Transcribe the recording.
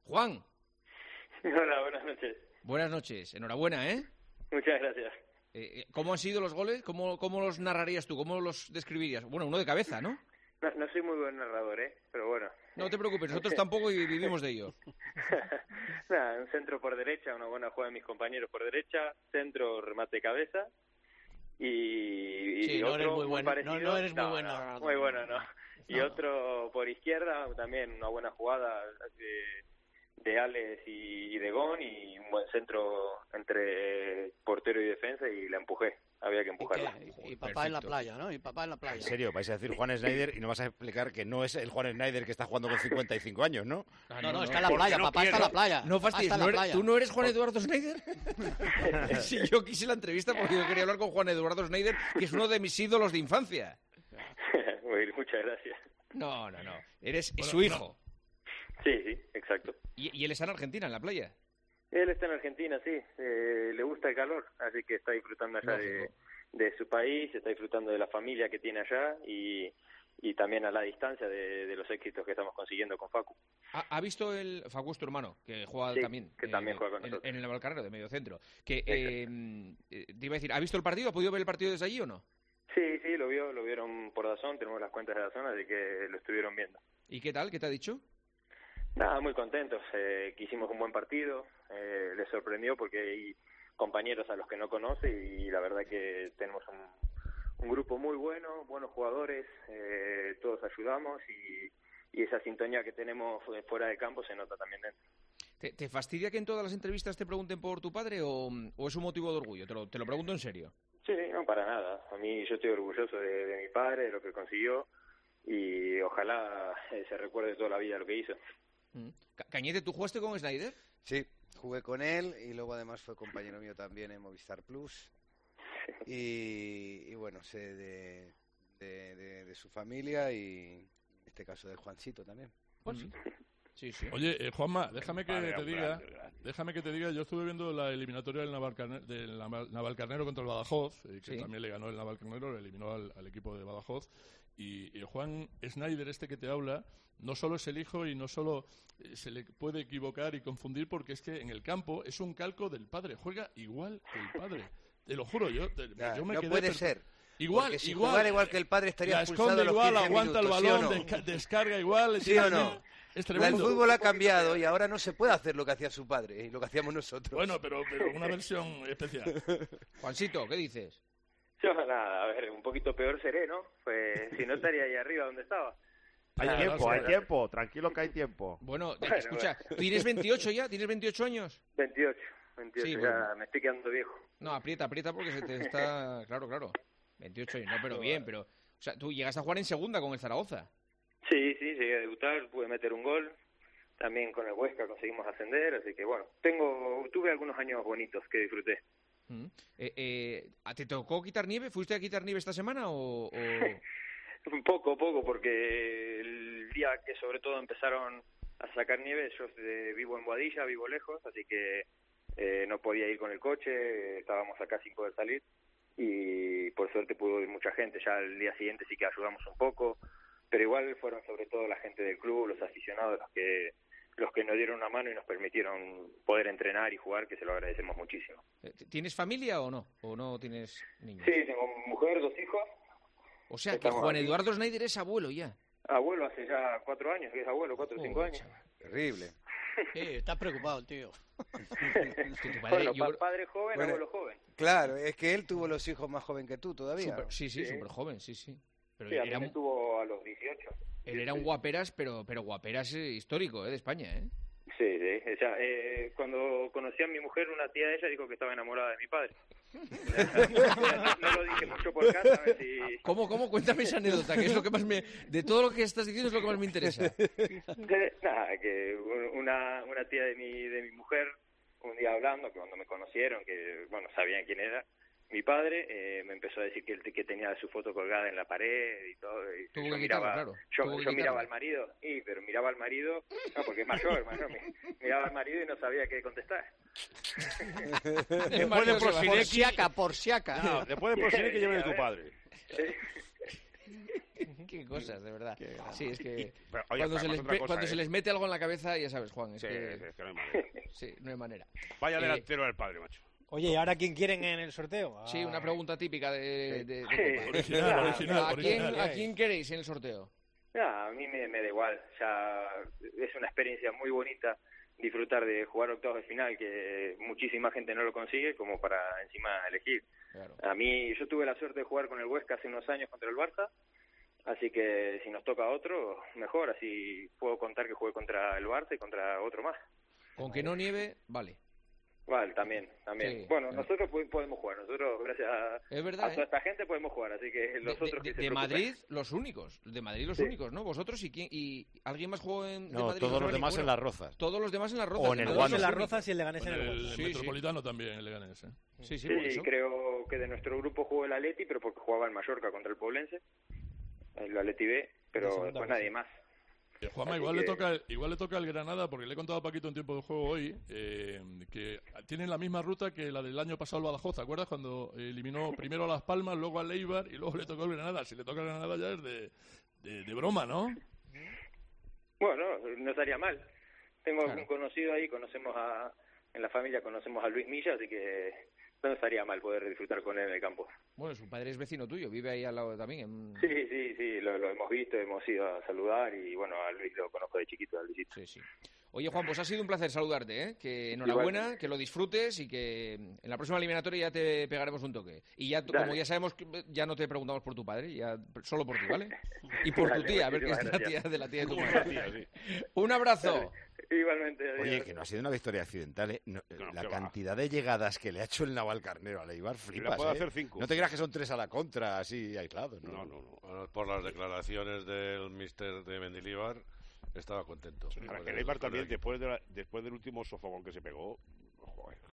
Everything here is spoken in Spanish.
Juan. Hola, buenas noches. Buenas noches. Enhorabuena, ¿eh? Muchas gracias. ¿Cómo han sido los goles? ¿Cómo los narrarías tú? ¿Cómo los describirías? Bueno, uno de cabeza, ¿no? No soy muy buen narrador, pero bueno. No te preocupes, nosotros tampoco y vivimos de ello. Nada, un centro por derecha, una buena jugada de mis compañeros por derecha, centro, remate de cabeza y sí, otro no eres muy bueno, parecido. no eres muy bueno narrador. Muy bueno, no. Y otro por izquierda, también una buena jugada de Alex y de Gon, y un buen centro entre portero y defensa, y la empujé. Había que empujarla. Y papá en la playa, ¿no? Y papá en la playa. En serio, vais a decir Juan Snyder y no vas a explicar que no es el Juan Snyder que está jugando con 55 años, ¿no? No, está en la playa, papá está en la playa. No fastidies, ¿tú no eres Juan Eduardo Snyder? Sí, yo quise la entrevista porque yo quería hablar con Juan Eduardo Snyder, que es uno de mis ídolos de infancia. Muchas gracias. No. Eres su hijo. Sí, exacto. ¿Y él está en Argentina, en la playa? Él está en Argentina, sí. Le gusta el calor, así que está disfrutando allá de su país, está disfrutando de la familia que tiene allá y también a la distancia de los éxitos que estamos consiguiendo con Facu. ¿Ha visto Facu es tu hermano, que juega también? Que también juega con nosotros. En el Navalcarnero, de medio centro. Te iba a decir, ¿ha visto el partido? ¿Ha podido ver el partido desde allí o no? Sí, lo vieron por DAZN, tenemos las cuentas de DAZN, así que lo estuvieron viendo. ¿Y qué tal? ¿Qué te ha dicho? Nada, muy contentos, que hicimos un buen partido, les sorprendió porque hay compañeros a los que no conoce y la verdad que tenemos un grupo muy bueno, buenos jugadores, todos ayudamos y esa sintonía que tenemos fuera de campo se nota también dentro. ¿Te fastidia que en todas las entrevistas te pregunten por tu padre o es un motivo de orgullo? Te lo pregunto en serio. Sí, no, para nada. A mí yo estoy orgulloso de mi padre, de lo que consiguió y ojalá se recuerde toda la vida lo que hizo. Cañete, ¿tú jugaste con Snyder? Sí, jugué con él y luego además fue compañero mío también en Movistar Plus y bueno, sé de su familia y en este caso de Juancito también. Pues sí. Oye, Juanma, déjame que te diga, yo estuve viendo la eliminatoria del Navalcarnero contra el Badajoz, que también le ganó el Navalcarnero, le eliminó al equipo de Badajoz, y Juan Snyder, este que te habla, no solo es el hijo y no solo se le puede equivocar y confundir, porque es que en el campo es un calco del padre, juega igual que el padre, te lo juro, yo me no quedé... puede ser. Igual, si jugara igual que el padre estaría expulsado a los 15 igual, aguanta minutos, el balón, ¿sí o no? descarga igual. ¿Sí o no? Es tremendo. El fútbol ha cambiado y ahora no se puede hacer lo que hacía su padre y lo que hacíamos nosotros. Bueno, pero una versión especial. Juancito, ¿qué dices? Yo nada, a ver, un poquito peor seré, ¿no? Pues si no estaría ahí arriba donde estaba. Hay tiempo, tranquilo que hay tiempo. Bueno, escucha, ¿tú tienes 28 ya? ¿Tienes 28 años? 28, sí, ya bueno. me estoy quedando viejo. No, aprieta porque se te está... Claro. 28 años, no, pero bien, pero... O sea, tú llegas a jugar en segunda con el Zaragoza. Sí, llegué a debutar, pude meter un gol. También con el Huesca conseguimos ascender, así que bueno, tuve algunos años bonitos que disfruté. ¿Te tocó quitar nieve? ¿Fuiste a quitar nieve esta semana o...? Poco, porque el día que sobre todo empezaron a sacar nieve, yo vivo en Boadilla, vivo lejos, así que no podía ir con el coche, estábamos acá sin poder salir y por suerte pudo ir mucha gente. Ya el día siguiente sí que ayudamos un poco, pero igual fueron sobre todo la gente del club, los aficionados, los que nos dieron una mano y nos permitieron poder entrenar y jugar, que se lo agradecemos muchísimo. ¿Tienes familia o no? ¿O no tienes niños? Sí, tengo mujer, 2 hijos. O sea que Juan Eduardo Snyder es abuelo ya. Abuelo hace ya 4 años, que es abuelo, 4 o 5 años. Chaval. Terrible. Está preocupado el tío. Padre joven, abuelo joven. Claro, es que él tuvo los hijos más joven que tú todavía. Súper joven, sí. Pero sí, a mí tuvo a los 18. Él era un guaperas, pero guaperas histórico, de España, ¿eh? Sí. O sea, cuando conocí a mi mujer, una tía de ella dijo que estaba enamorada de mi padre. No lo dije mucho por casa, a ver si... ¿Cómo? Cuéntame esa anécdota, que es lo que más me... De todo lo que estás diciendo es lo que más me interesa. Nada, que una tía de mi mujer, un día hablando, que cuando me conocieron, que, bueno, sabían quién era, mi padre me empezó a decir que tenía su foto colgada en la pared y todo. Y yo miraba al marido, pero miraba al marido, no, porque es mayor, miraba al marido y no sabía qué contestar. Por siaca. No, después de Prosinek que lleve de tu padre. Qué cosas, de verdad. Sí, es que Pero, oye, cuando se les mete algo en la cabeza, ya sabes, Juan, es Sí, que... es que no hay manera. Sí, no hay manera. Vaya delantero del padre, macho. Oye, ¿y ahora quién quieren en el sorteo? Sí, una pregunta típica de Copa. Original. ¿A quién queréis en el sorteo? A mí me da igual, ya es una experiencia muy bonita disfrutar de jugar octavos de final, que muchísima gente no lo consigue, como para encima elegir. Claro. A mí, yo tuve la suerte de jugar con el Huesca hace unos años contra el Barça, así que si nos toca otro, mejor, así puedo contar que jugué contra el Barça y contra otro más. Con que no nieve, vale. Vale, también. Sí, Bueno, nosotros podemos jugar, nosotros gracias Es a verdad, toda esta gente podemos jugar, así que los otros que se de preocupen. Madrid, los únicos. De Madrid, los únicos, ¿no? ¿Vosotros y alguien más jugó de No, Madrid? todos los Bueno, demás en las Rozas. Todos los demás en las Rozas. O en el Todos Wanda. los en las únicos. Rozas y el Leganés en el El Wanda. Sí, Metropolitano también, el Leganés. Sí, por eso. Creo que de nuestro grupo jugó el Atleti, pero porque jugaba en Mallorca contra el Poblense, el Atleti B, pero segunda después vez. nadie más. Juanma, Así igual que- le toca el Granada, porque le he contado a Paquito en tiempo de juego hoy, que tienen la misma ruta que la del año pasado el Badajoz. ¿Te acuerdas? Cuando eliminó primero a Las Palmas, luego al Eibar y luego le tocó el Granada. Si le toca el Granada ya es de broma, ¿no? Bueno, no estaría mal. Tengo Claro. algún conocido ahí, en la familia conocemos a Luis Milla, así que no estaría mal poder disfrutar con él en el campo. Bueno, su padre es vecino tuyo, vive ahí al lado también. Sí, lo hemos visto, hemos ido a saludar y bueno, a Luis lo conozco de chiquito, a Luisito. Sí. Oye, Juan, pues ha sido un placer saludarte, ¿eh? Que enhorabuena, que lo disfrutes y que en la próxima eliminatoria ya te pegaremos un toque. Y ya, Dale. como ya sabemos, ya no te preguntamos por tu padre, ya solo por ti, ¿vale? Y por tu Dale, tía, a ver qué es muchísimas la tía gracias. de la tía de tu Como madre. una tía, sí. Un abrazo. Igualmente, adiós. Oye, que no ha sido una victoria accidental, ¿eh? No, No, la qué va. cantidad de llegadas que le ha hecho el Navalcarnero a Eibar, flipas, puede ¿eh? hacer 5. No te creas que son 3 a la contra, así aislados, ¿no? No. Por las declaraciones del míster de Mendilibar, estaba contento. Que el Eibar también, después del último sofocón que se pegó, joder,